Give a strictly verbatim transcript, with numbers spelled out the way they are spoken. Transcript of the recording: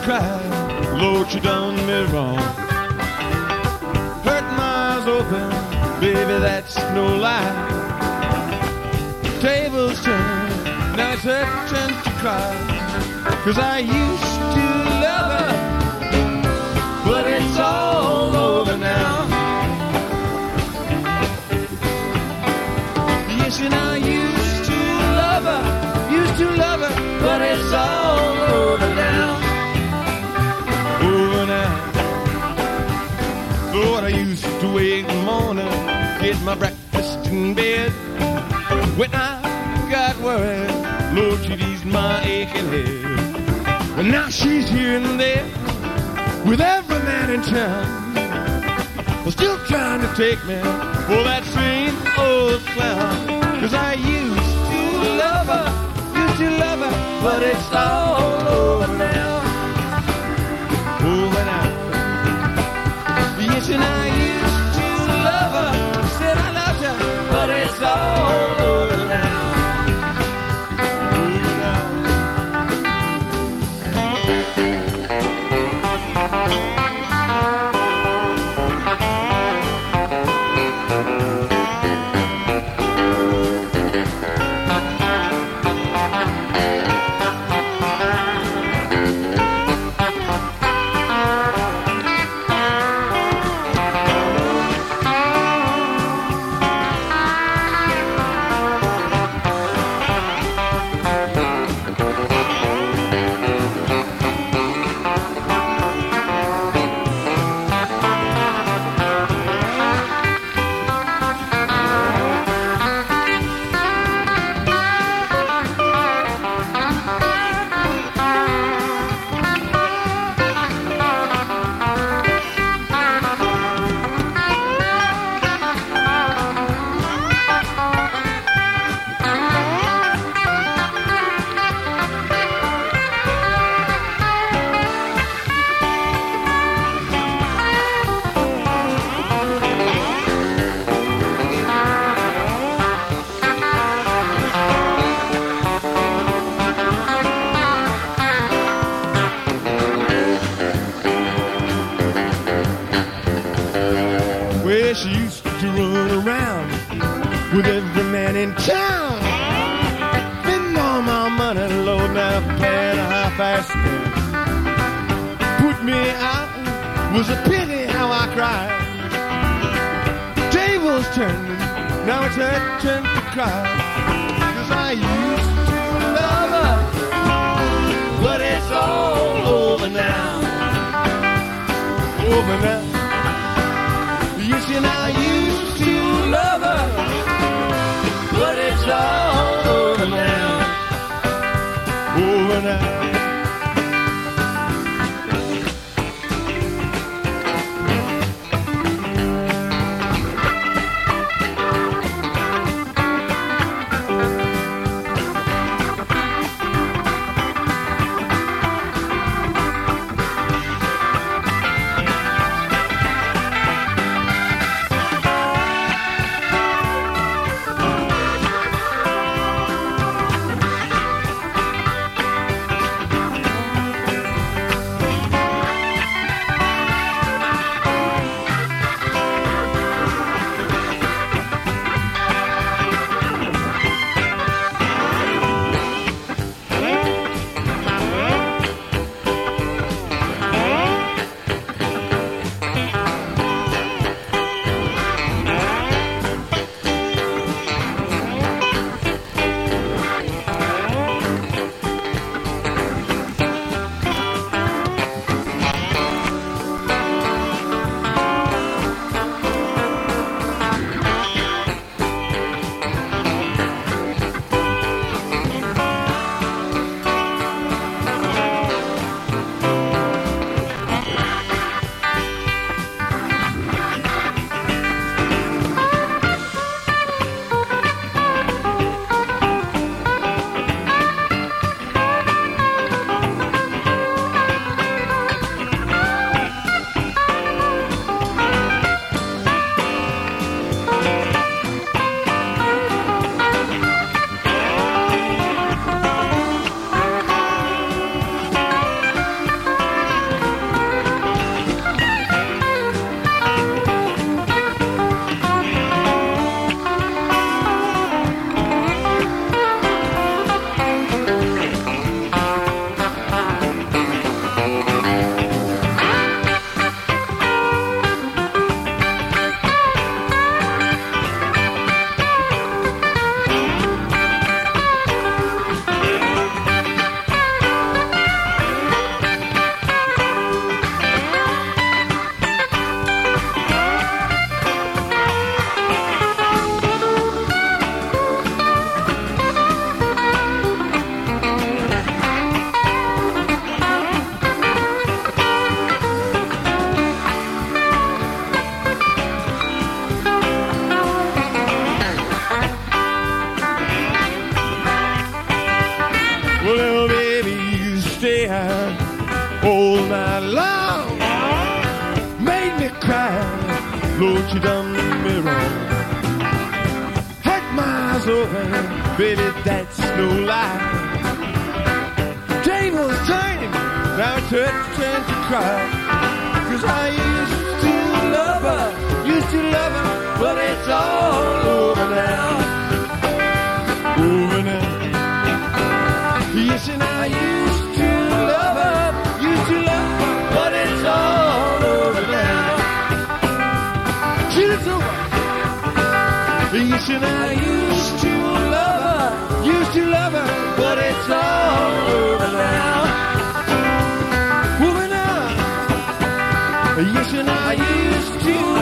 cry. Lord, you done me wrong. Hurt my eyes open, baby, that's no lie. Tables turn, now it's her turn to cry. Cause I used to love her, but it's all over now. Yes, and I used to love her, used to love her, but it's all over now. Over now. Lord, I used to wake in the morning, get my breakfast in bed. When I got worried, Lord, she'd ease my aching head. And now she's here and there with every man in town, well, still trying to take me for that same old clown. Cause I used to love her, used to love her, but it's all over now. Over now. Yes, and I used to love her, said I loved her, but it's all over now. Over now. She used to run around with every man in town, spend all my money, load now, playing a half-assed game. Put me out, was a pity how I cried. Tables turning, now it's her turn to cry. Cause I used to love her, but it's all over now. Over now. Yes, and I used to love her, but it's all over now. Over now. me cry, Lord, you done me wrong. Heck miles over, baby, that's no lie. Train was turning, now it's turning to cry. Cause I used to love her, used to love her, but it's all over now. Over now. Yes, and I used to love her, used to love her, but it's all over now. It's over. Yes, and I used to love her, used to love her, but it's all over now. Over now. Yes, and I used to